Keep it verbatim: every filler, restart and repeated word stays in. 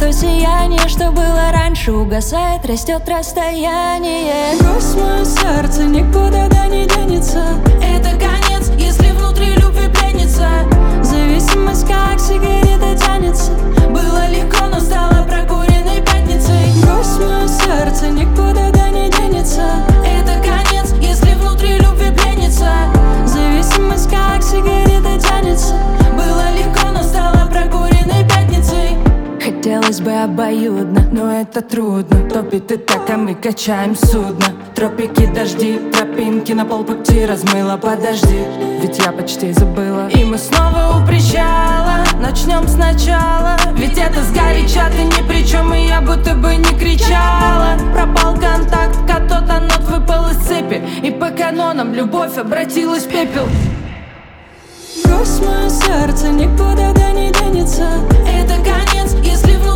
То сияние, что было раньше, угасает, растет расстояние. Грусть в моё сердце никуда да не денется. Это конец, если внутри любви пленница. Зависимость как сигарета тянется. Было легко, но стало прокуренной пятницей. Грусть в моё сердце никуда да не денется. Это конец, если внутри любви пленница. Зависимость как сигарета тянется. Было легко, но стало прокуренной пятницей. Хотелось бы обоюдно, но это трудно. Топит и так, а мы качаем судно. Тропики, дожди, тропинки на полпути размыло. Подожди, ведь я почти забыла. И мы снова у причала, начнем сначала. Ведь это сгоряча, ты ни при чем, и я будто бы не кричала. Пропал контакт, кто-то нот выпал из цепи. И по канонам любовь обратилась в пепел. Грусть в моё сердце никуда да не денется. Это конец, если внутри